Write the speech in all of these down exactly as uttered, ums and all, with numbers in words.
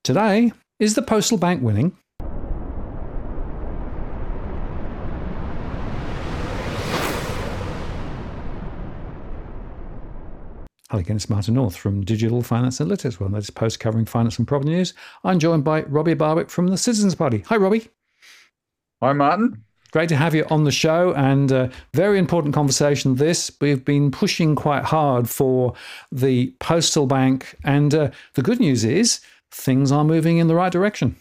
Today, is the postal bank winning? Hello again, it's Martin North from Digital Finance Analytics, one latest post covering finance and property news. I'm joined by Robbie Barwick from the Citizens Party. Hi, Robbie. Hi, Martin. Great to have you on the show, and a very important conversation this. We've been pushing quite hard for the postal bank, and uh, the good news is things are moving in the right direction.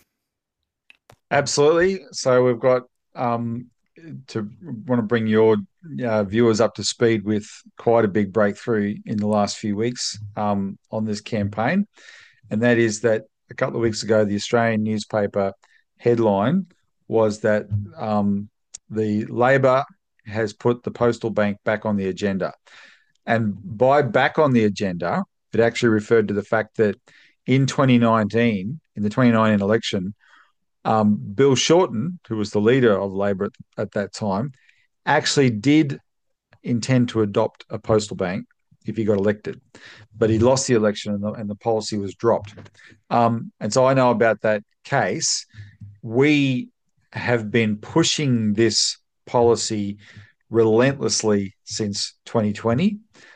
Absolutely. So we've got um, to want to bring your uh, viewers up to speed with quite a big breakthrough in the last few weeks um, on this campaign, and that is that a couple of weeks ago, the Australian newspaper headline was that um, the Labor has put the postal bank back on the agenda. And by back on the agenda, it actually referred to the fact that in twenty nineteen, in the twenty nineteen election, um, Bill Shorten, who was the leader of Labor at, at that time, actually did intend to adopt a postal bank if he got elected. But he lost the election and the, and the policy was dropped. Um, and so I know about that case. We have been pushing this policy relentlessly since twenty twenty.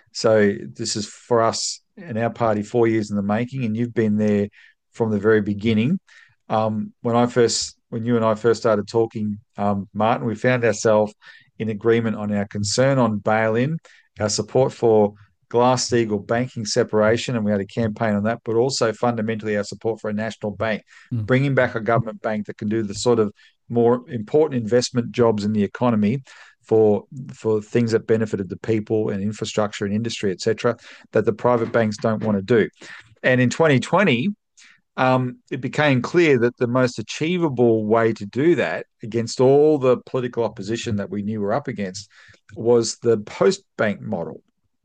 So this is for us and our party four years in the making, and you've been there from the very beginning. Um, when I first, when you and I first started talking, um, Martin, we found ourselves in agreement on our concern on bail-in, our support for Glass-Steagall banking separation, and we had a campaign on that, but also fundamentally our support for a national bank, mm. bringing back a government bank that can do the sort of more important investment jobs in the economy for for things that benefited the people and infrastructure and industry, et cetera, that the private banks don't want to do. And in twenty twenty, um, it became clear that the most achievable way to do that against all the political opposition that we knew were up against was the post bank model.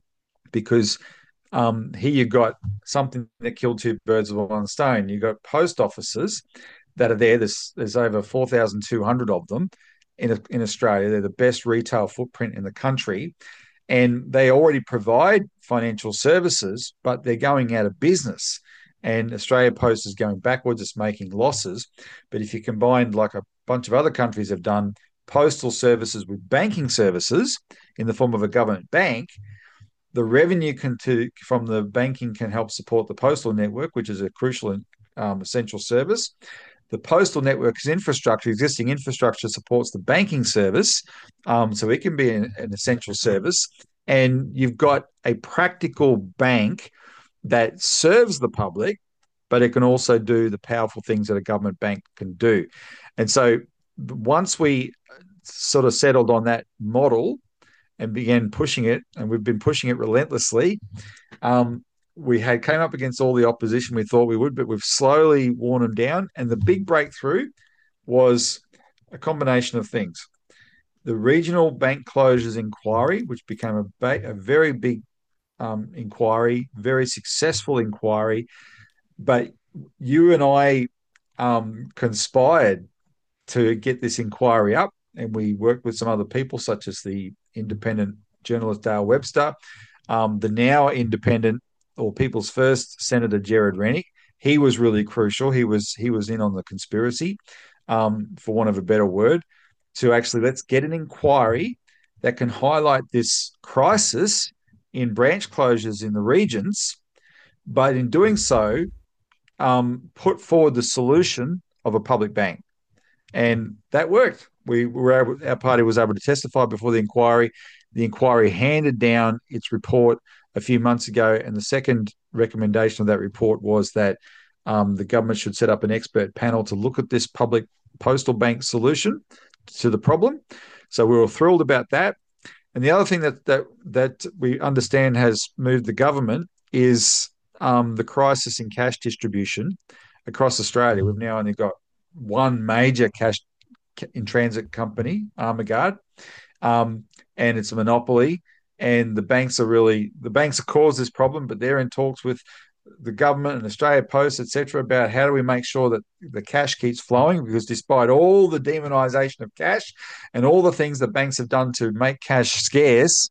Because um, here you got something that killed two birds with one stone. You got post offices that are there. There's, there's over four thousand two hundred of them in, in Australia. They're the best retail footprint in the country. And they already provide financial services, but they're going out of business. And Australia Post is going backwards. It's making losses. But if you combine, like a bunch of other countries have done, postal services with banking services in the form of a government bank, the revenue can to, from the banking can help support the postal network, which is a crucial and um, essential service. The postal network's infrastructure, existing infrastructure, supports the banking service, um, so it can be an, an essential service. And you've got a practical bank that serves the public, but it can also do the powerful things that a government bank can do. And so once we sort of settled on that model and began pushing it, and we've been pushing it relentlessly, um, we had came up against all the opposition we thought we would, but we've slowly worn them down. And the big breakthrough was a combination of things. The regional bank closures inquiry, which became a, ba- a very big um, inquiry, very successful inquiry, but you and I um, conspired to get this inquiry up, and we worked with some other people, such as the independent journalist Dale Webster, um, the now independent or People's First Senator Gerard Rennick. He was really crucial. He was he was in on the conspiracy, um, for want of a better word, to actually let's get an inquiry that can highlight this crisis in branch closures in the regions, but in doing so, um, put forward the solution of a public bank. And that worked. We were able, our party was able to testify before the inquiry. The inquiry handed down its report a few months ago, and the second recommendation of that report was that um, the government should set up an expert panel to look at this public postal bank solution to the problem. So we were thrilled about that. And the other thing that that that we understand has moved the government is um, the crisis in cash distribution across Australia. We've now only got one major cash in transit company, Armaguard, um, and it's a monopoly. And the banks are really the banks have caused this problem, but they're in talks with the government and Australia Post, et cetera, about how do we make sure that the cash keeps flowing, because despite all the demonisation of cash and all the things that banks have done to make cash scarce,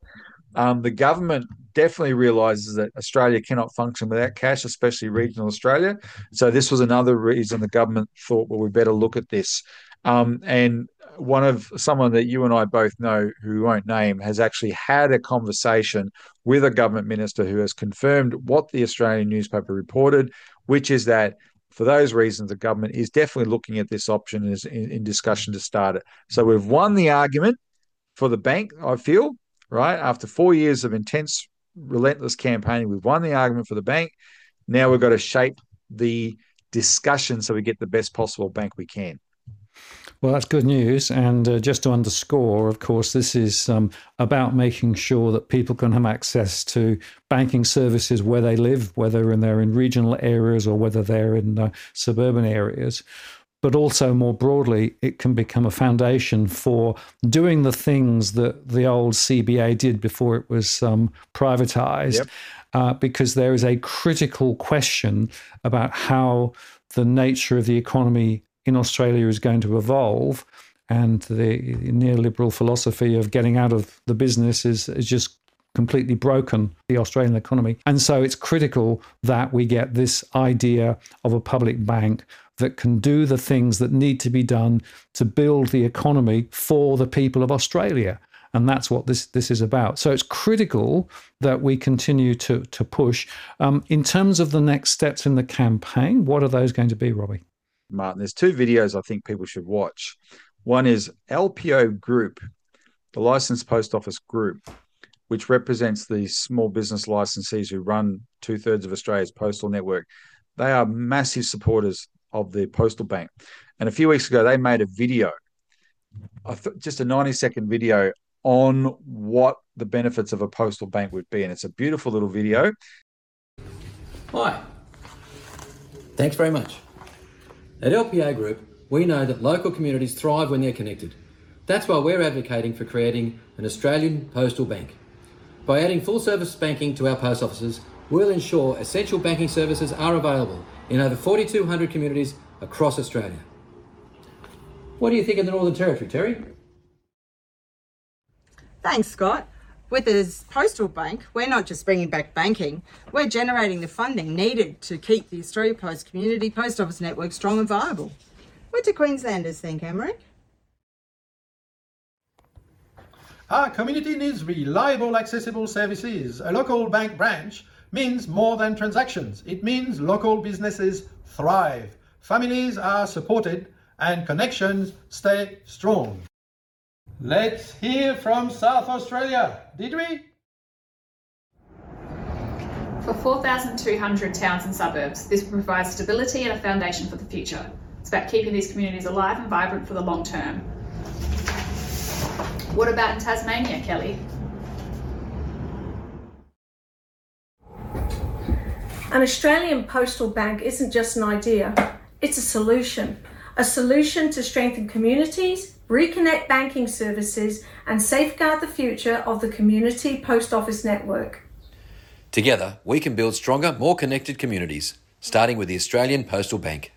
Um, the government definitely realises that Australia cannot function without cash, especially regional Australia. So this was another reason the government thought, well, we better look at this. Um, and one of someone that you and I both know, who we won't name, has actually had a conversation with a government minister who has confirmed what the Australian newspaper reported, which is that for those reasons, the government is definitely looking at this option and is in, in discussion to start it. So we've won the argument for the bank, I feel, right? After four years of intense, relentless campaigning, we've won the argument for the bank. Now we've got to shape the discussion so we get the best possible bank we can. Well, that's good news. And uh, just to underscore, of course, this is um, about making sure that people can have access to banking services where they live, whether they're in regional areas or whether they're in uh, suburban areas. But also more broadly, it can become a foundation for doing the things that the old C B A did before it was um, privatized, yep. uh, because there is a critical question about how the nature of the economy in Australia is going to evolve, and the neoliberal philosophy of getting out of the business is, is just completely broken the Australian economy. And so it's critical that we get this idea of a public bank that can do the things that need to be done to build the economy for the people of Australia. And that's what this this is about. So it's critical that we continue to, to push. Um, in terms of the next steps in the campaign, what are those going to be, Robbie? Martin, there's two videos I think people should watch. One is L P O Group, the Licensed Post Office Group, which represents the small business licensees who run two-thirds of Australia's postal network. They are massive supporters of the postal bank. And a few weeks ago, they made a video, just a ninety-second video on what the benefits of a postal bank would be. And it's a beautiful little video. Hi. Thanks very much. At L P A Group, we know that local communities thrive when they're connected. That's why we're advocating for creating an Australian postal bank. By adding full-service banking to our post offices, we'll ensure essential banking services are available in over forty-two hundred communities across Australia. What do you think of the Northern Territory, Terry? Thanks, Scott. With this postal bank, we're not just bringing back banking, we're generating the funding needed to keep the Australia Post Community Post Office network strong and viable. What do Queenslanders think, Emmerich? Our community needs reliable, accessible services. A local bank branch means more than transactions. It means local businesses thrive, families are supported, and connections stay strong. Let's hear from South Australia, did we? For four thousand two hundred towns and suburbs, this will provide stability and a foundation for the future. It's about keeping these communities alive and vibrant for the long term. What about in Tasmania, Kelly? An Australian postal bank isn't just an idea, it's a solution. A solution to strengthen communities, reconnect banking services, and safeguard the future of the community post office network. Together, we can build stronger, more connected communities, starting with the Australian Postal Bank.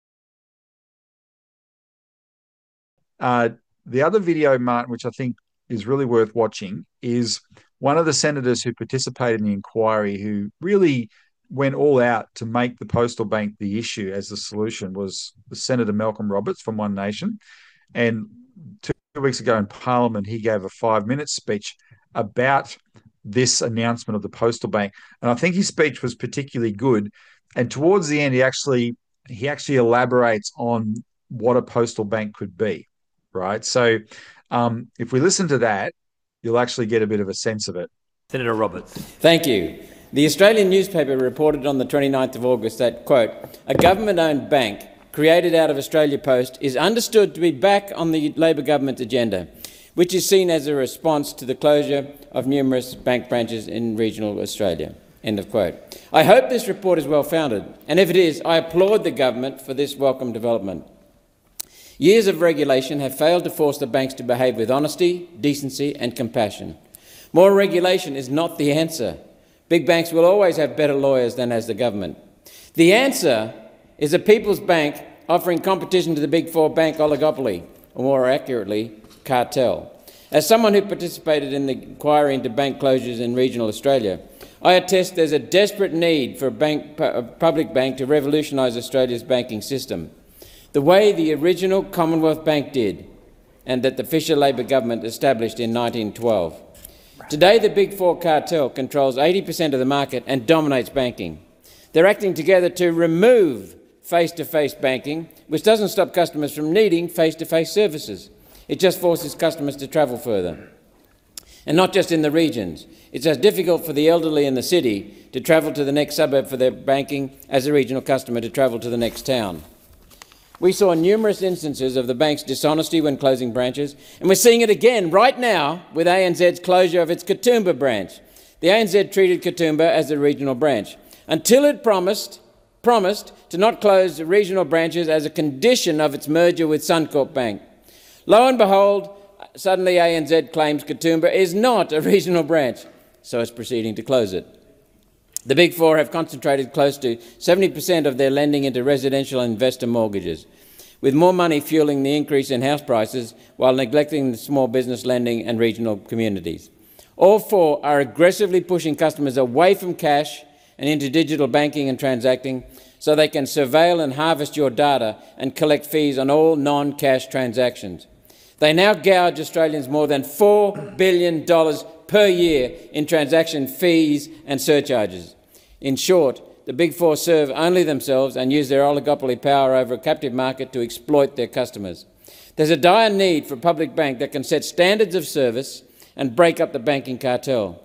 Uh, the other video, Martin, which I think is really worth watching, is one of the senators who participated in the inquiry who really went all out to make the postal bank the issue as the solution was Senator Malcolm Roberts from One Nation. And two weeks ago in Parliament, he gave a five-minute speech about this announcement of the postal bank. And I think his speech was particularly good. And towards the end, he actually he actually elaborates on what a postal bank could be, right? So um, if we listen to that, you'll actually get a bit of a sense of it. Senator Roberts. Thank you. The Australian newspaper reported on the twenty-ninth of August that, quote, a government-owned bank created out of Australia Post is understood to be back on the Labor government agenda, which is seen as a response to the closure of numerous bank branches in regional Australia. End of quote. I hope this report is well-founded, and if it is, I applaud the government for this welcome development. Years of regulation have failed to force the banks to behave with honesty, decency and compassion. More regulation is not the answer. Big banks will always have better lawyers than has the government. The answer is a people's bank offering competition to the big four bank oligopoly, or more accurately, cartel. As someone who participated in the inquiry into bank closures in regional Australia, I attest there's a desperate need for a, bank, a public bank to revolutionise Australia's banking system, the way the original Commonwealth Bank did, and that the Fisher Labor government established in nineteen twelve. Today, the Big Four cartel controls eighty percent of the market and dominates banking. They're acting together to remove face-to-face banking, which doesn't stop customers from needing face-to-face services. It just forces customers to travel further. And not just in the regions. It's as difficult for the elderly in the city to travel to the next suburb for their banking as a regional customer to travel to the next town. We saw numerous instances of the bank's dishonesty when closing branches, and we're seeing it again right now with A N Z's closure of its Katoomba branch. The A N Z treated Katoomba as a regional branch, until it promised, promised to not close the regional branches as a condition of its merger with Suncorp Bank. Lo and behold, suddenly A N Z claims Katoomba is not a regional branch, so it's proceeding to close it. The Big Four have concentrated close to seventy percent of their lending into residential and investor mortgages, with more money fuelling the increase in house prices while neglecting the small business lending and regional communities. All four are aggressively pushing customers away from cash and into digital banking and transacting so they can surveil and harvest your data and collect fees on all non-cash transactions. They now gouge Australians more than four billion dollars per year in transaction fees and surcharges. In short, the Big Four serve only themselves and use their oligopoly power over a captive market to exploit their customers. There's a dire need for a public bank that can set standards of service and break up the banking cartel.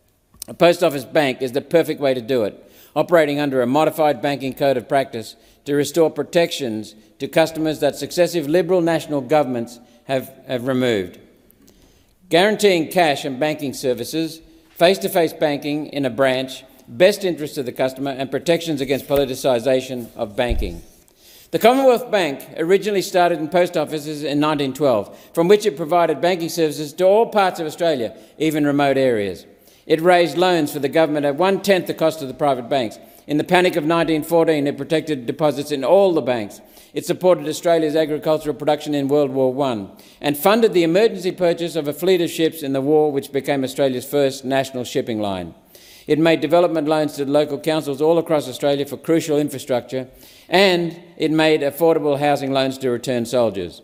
A post office bank is the perfect way to do it, operating under a modified banking code of practice to restore protections to customers that successive Liberal national governments have, have removed. Guaranteeing cash and banking services, face-to-face banking in a branch, best interests of the customer and protections against politicisation of banking. The Commonwealth Bank originally started in post offices in nineteen twelve, from which it provided banking services to all parts of Australia, even remote areas. It raised loans for the government at one-tenth the cost of the private banks. In the panic of nineteen fourteen, it protected deposits in all the banks. It supported Australia's agricultural production in World War One and funded the emergency purchase of a fleet of ships in the war, which became Australia's first national shipping line. It made development loans to local councils all across Australia for crucial infrastructure, and it made affordable housing loans to returned soldiers.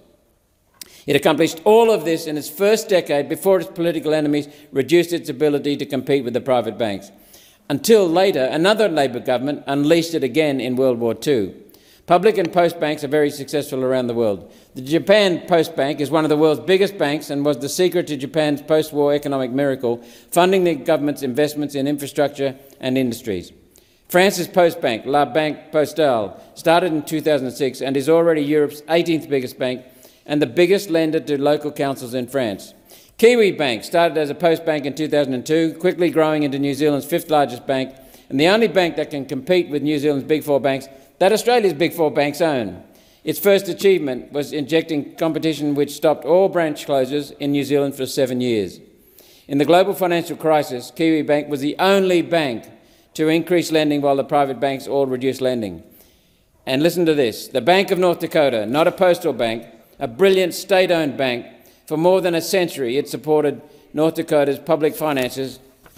It accomplished all of this in its first decade before its political enemies reduced its ability to compete with the private banks, until later another Labor government unleashed it again in World War Two. Public and post banks are very successful around the world. The Japan Post Bank is one of the world's biggest banks and was the secret to Japan's post-war economic miracle, funding the government's investments in infrastructure and industries. France's Post Bank, La Banque Postale, started in two thousand six and is already Europe's eighteenth biggest bank and the biggest lender to local councils in France. Kiwi Bank started as a post bank in two thousand two, quickly growing into New Zealand's fifth largest bank and the only bank that can compete with New Zealand's Big Four banks that Australia's Big Four banks own. Its first achievement was injecting competition which stopped all branch closures in New Zealand for seven years. In the global financial crisis, Kiwi Bank was the only bank to increase lending while the private banks all reduced lending. And listen to this, the Bank of North Dakota, not a postal bank, a brilliant state-owned bank, for more than a century it supported North Dakota's public finances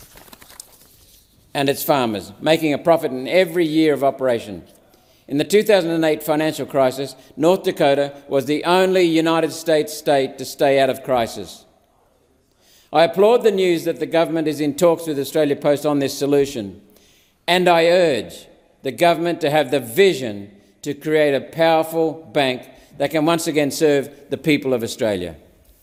and its farmers, making a profit in every year of operation. In the two thousand eight financial crisis, North Dakota was the only United States state to stay out of crisis. I applaud the news that the government is in talks with Australia Post on this solution, and I urge the government to have the vision to create a powerful bank that can once again serve the people of Australia.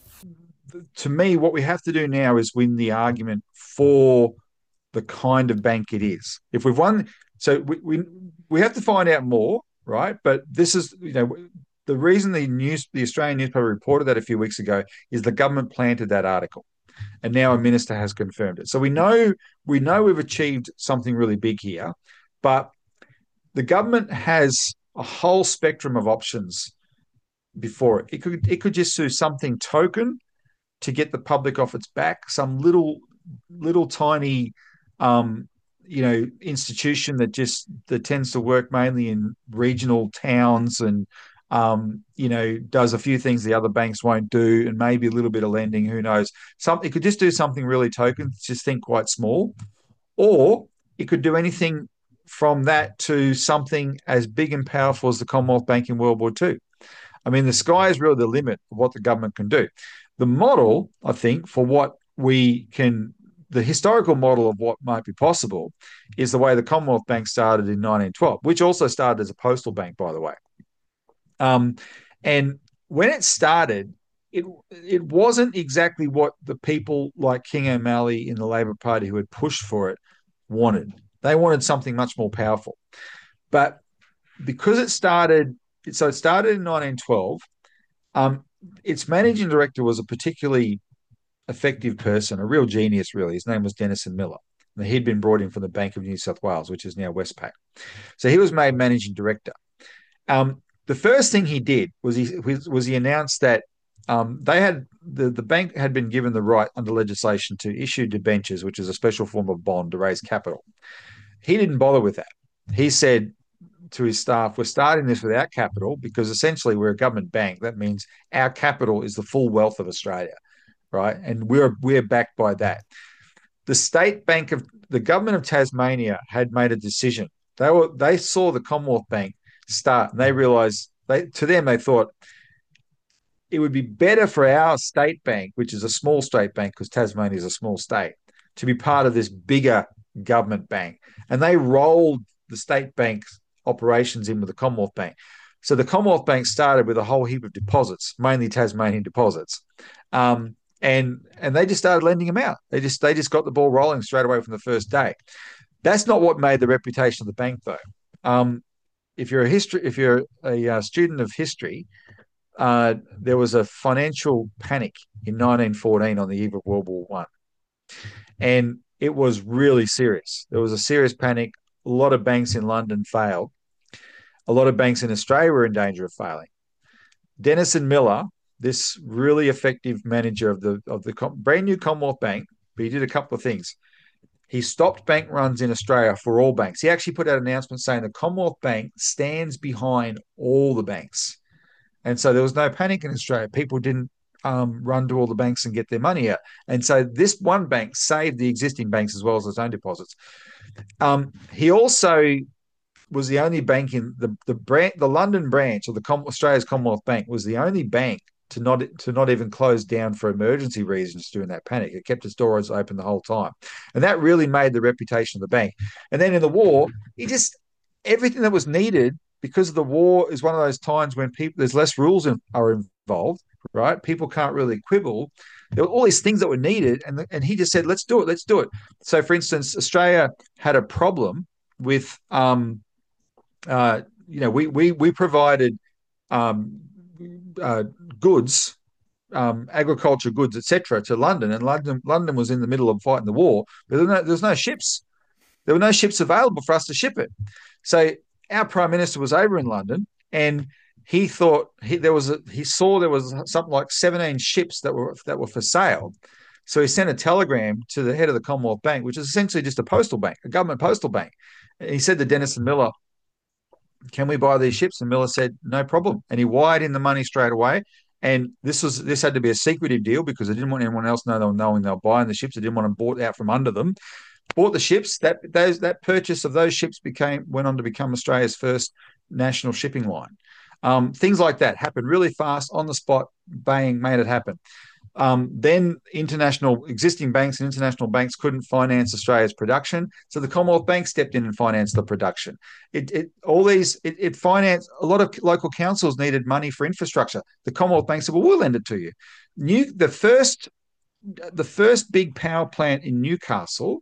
To me, what we have to do now is win the argument for the kind of bank it is. If we've won, so we we, we have to find out more, right? But this is, you know, the reason the news, the Australian newspaper reported that a few weeks ago is the government planted that article, and now a minister has confirmed it. So we know we know we've achieved something really big here, but the government has a whole spectrum of options before it. It could it could just do something token to get the public off its back, some little little tiny um, you know, institution that just that tends to work mainly in regional towns and Um, you know, does a few things the other banks won't do, and maybe a little bit of lending. Who knows? Some it could just do something really token, just think quite small, or it could do anything from that to something as big and powerful as the Commonwealth Bank in World War Two. I mean, the sky is really the limit of what the government can do. The model, I think, for what we can, the historical model of what might be possible is the way the Commonwealth Bank started in nineteen twelve, which also started as a postal bank, by the way. Um, and when it started, it it wasn't exactly what the people like King O'Malley in the Labor Party who had pushed for it wanted. They wanted something much more powerful. But because it started, so it started in nineteen twelve, um, its managing director was a particularly effective person, a real genius, really. His name was Denison Miller. And he'd been brought in from the Bank of New South Wales, which is now Westpac. So he was made managing director. Um, the first thing he did was he was he announced that um, they had the, the bank had been given the right under legislation to issue debentures, which is a special form of bond to raise capital. He didn't bother with that. He said to his staff, we're starting this without capital because essentially we're a government bank. That means our capital is the full wealth of Australia, right? And we're we're backed by that. The State Bank of the government of Tasmania had made a decision. They were they saw the Commonwealth Bank start, and they realised they to them they thought it would be better for our state bank, which is a small state bank because Tasmania is a small state, to be part of this bigger government bank. And they rolled the state bank's operations in with the Commonwealth Bank. So the Commonwealth Bank started with a whole heap of deposits, mainly Tasmanian deposits. Um, and and they just started lending them out. They just they just got the ball rolling straight away from the first day. That's not what made the reputation of the bank, though. Um, if you're a history, if you're a uh, student of history, uh, there was a financial panic in nineteen fourteen on the eve of World War One, and it was really serious. There was a serious panic. A lot of banks in London failed. A lot of banks in Australia were in danger of failing. Denison Miller, this really effective manager of the of the brand new Commonwealth Bank, but he did a couple of things. He stopped bank runs in Australia for all banks. He actually put out an announcement saying the Commonwealth Bank stands behind all the banks. And so there was no panic in Australia. People didn't um, run to all the banks and get their money out. And so this one bank saved the existing banks as well as its own deposits. Um, he also was the only bank in the the, branch, the London branch of the Com- Australia's Commonwealth Bank was the only bank to not to not even close down for emergency reasons during that panic. It kept its doors open the whole time. And that really made the reputation of the bank. And then in the war, he just, everything that was needed, because the war is one of those times when people there's less rules in, are involved, right? People can't really quibble. There were all these things that were needed, and, and he just said, let's do it, let's do it. So, for instance, Australia had a problem with, um, uh, you know, we we we provided um, uh, goods, um, agriculture goods, et cetera, to London, and London London was in the middle of fighting the war, but there was no, there was no ships. There were no ships available for us to ship it. So our Prime Minister was over in London, and he thought he there was a, he saw there was something like seventeen ships that were that were for sale. So he sent a telegram to the head of the Commonwealth Bank, which is essentially just a postal bank, a government postal bank. And he said to Denison Miller, "Can we buy these ships?" And Miller said, "No problem." And he wired in the money straight away. And this was this had to be a secretive deal because they didn't want anyone else know they were knowing they were buying the ships. They didn't want them bought out from under them. Bought the ships. That those that purchase of those ships became went on to become Australia's first national shipping line. Um, things like that happened really fast, on the spot, bang, made it happen. Um, then international existing banks and international banks couldn't finance Australia's production, so the Commonwealth Bank stepped in and financed the production. It, it all these it, it financed a lot of local councils needed money for infrastructure. The Commonwealth Bank said, "Well, we'll lend it to you." New the first the first big power plant in Newcastle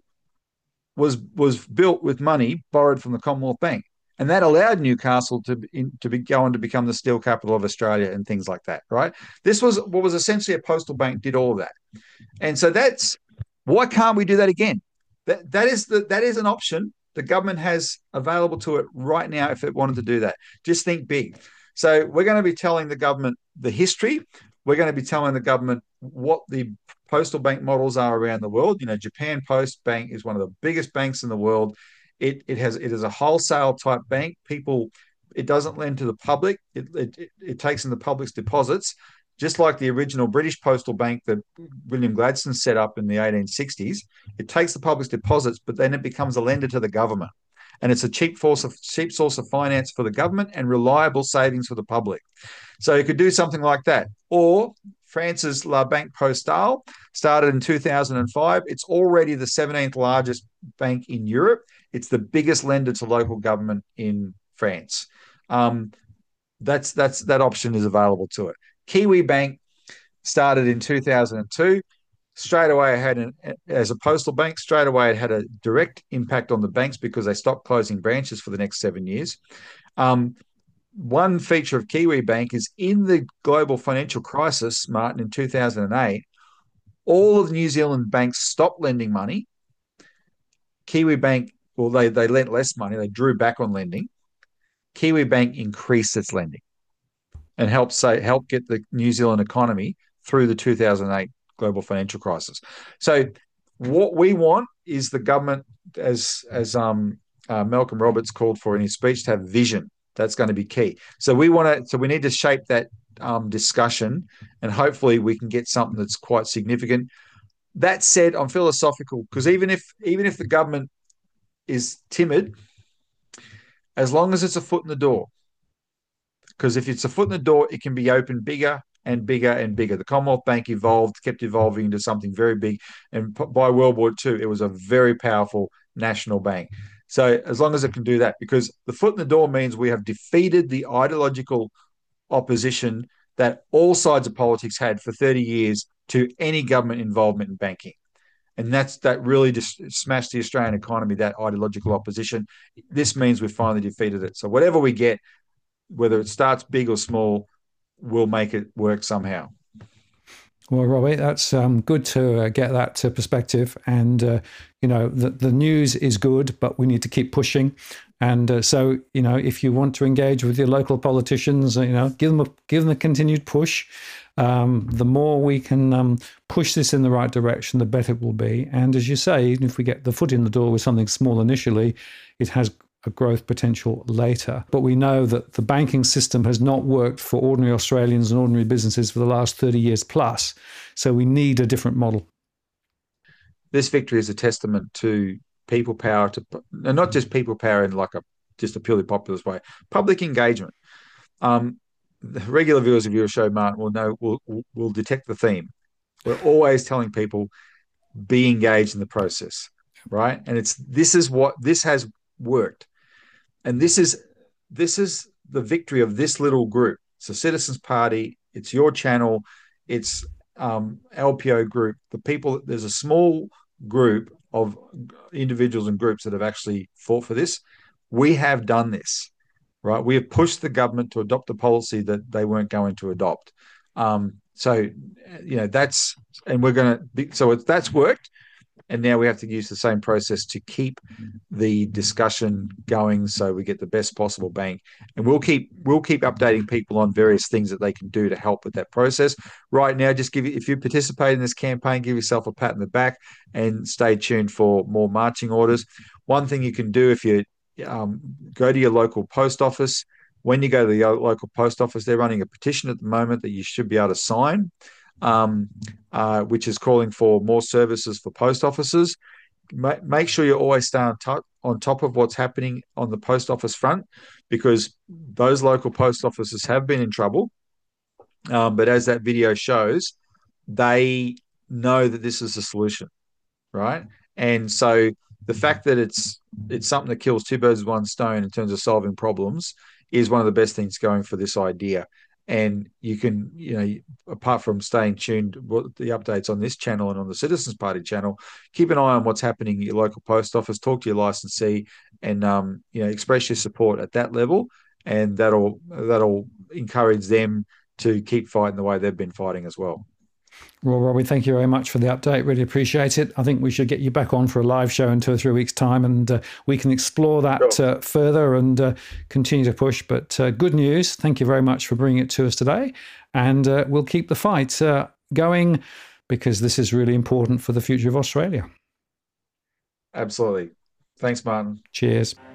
was was built with money borrowed from the Commonwealth Bank. And that allowed Newcastle to in, to be, go on to become the steel capital of Australia and things like that, right? This was what was essentially a postal bank did all of that. And so that's, why can't we do that again? That that is the, that is an option the government has available to it right now if it wanted to do that. Just think big. So we're going to be telling the government the history. We're going to be telling the government what the postal bank models are around the world. You know, Japan Post Bank is one of the biggest banks in the world. It it has it is a wholesale type bank. People it doesn't lend to the public. It, it, it takes in the public's deposits, just like the original British Postal Bank that William Gladstone set up in the eighteen sixties. It takes the public's deposits, but then it becomes a lender to the government. And it's a cheap source of, cheap source of finance for the government and reliable savings for the public. So you could do something like that. Or France's La Banque Postale started in two thousand five. It's already the seventeenth largest bank in Europe. It's the biggest lender to local government in France. Um, that's that's that option is available to it. Kiwi Bank started in two thousand two. Straight away, it had an, as a postal bank, straight away it had a direct impact on the banks because they stopped closing branches for the next seven years. Um, one feature of Kiwi Bank is in the global financial crisis, Martin, in two thousand eight, all of the New Zealand banks stopped lending money. Kiwi Bank, well, they, they lent less money. They drew back on lending. Kiwi Bank increased its lending and helped say help get the New Zealand economy through the two thousand eight global financial crisis. So what we want is the government, as as um, uh, Malcolm Roberts called for in his speech, to have vision. That's going to be key. So we want to. So we need to shape that um, discussion, and hopefully we can get something that's quite significant. That said, I'm philosophical because even if even if the government is timid, as long as it's a foot in the door, because if it's a foot in the door, it can be opened bigger and bigger and bigger. The Commonwealth Bank evolved, kept evolving into something very big. And by World War Two, it was a very powerful national bank. So as long as it can do that, because the foot in the door means we have defeated the ideological opposition that all sides of politics had for thirty years to any government involvement in banking. And that's that really just smashed the Australian economy, that ideological opposition. This means we've finally defeated it. So whatever we get, whether it starts big or small, we'll make it work somehow. Well, Robbie, that's um, good to uh, get that to perspective. And, uh, you know, the, the news is good, but we need to keep pushing. And uh, so, you know, if you want to engage with your local politicians, you know, give them a, give them a continued push. Um, the more we can um, push this in the right direction, the better it will be. And as you say, even if we get the foot in the door with something small initially, it has a growth potential later. But we know that the banking system has not worked for ordinary Australians and ordinary businesses for the last thirty years plus. So we need a different model. This victory is a testament to people power, to and not just people power in like a just a purely populist way, public engagement. Um, the regular viewers of your show, Martin, will know, will will detect the theme. We're always telling people, be engaged in the process, right? And it's this is what this has worked. And this is this is the victory of this little group. It's the Citizens Party. It's your channel. It's um, L P O Group. The people. There's a small group of individuals and groups that have actually fought for this. We have done this, right? We have pushed the government to adopt a policy that they weren't going to adopt. Um, so, you know, that's and we're going to. So it's, that's worked. And now we have to use the same process to keep the discussion going so we get the best possible bank. And we'll keep we'll keep updating people on various things that they can do to help with that process. Right now, just give you, if you participate in this campaign, give yourself a pat in the back and stay tuned for more marching orders. One thing you can do if you um, go to your local post office, when you go to the local post office, they're running a petition at the moment that you should be able to sign. Um, uh, which is calling for more services for post offices. Ma- make sure you always stay on, to- on top of what's happening on the post office front, because those local post offices have been in trouble. Um, but as that video shows, they know that this is a solution, right? And so the fact that it's it's something that kills two birds with one stone in terms of solving problems is one of the best things going for this idea. And you can, you know, apart from staying tuned, what the updates on this channel and on the Citizens Party channel, keep an eye on what's happening at your local post office, talk to your licensee, and um, you know, express your support at that level, and that'll that'll encourage them to keep fighting the way they've been fighting as well. Well, Robbie, thank you very much for the update. Really appreciate it. I think we should get you back on for a live show in two or three weeks' time, and uh, we can explore that sure. uh, further and uh, continue to push. But uh, good news. Thank you very much for bringing it to us today. And uh, we'll keep the fight uh, going, because this is really important for the future of Australia. Absolutely. Thanks, Martin. Cheers.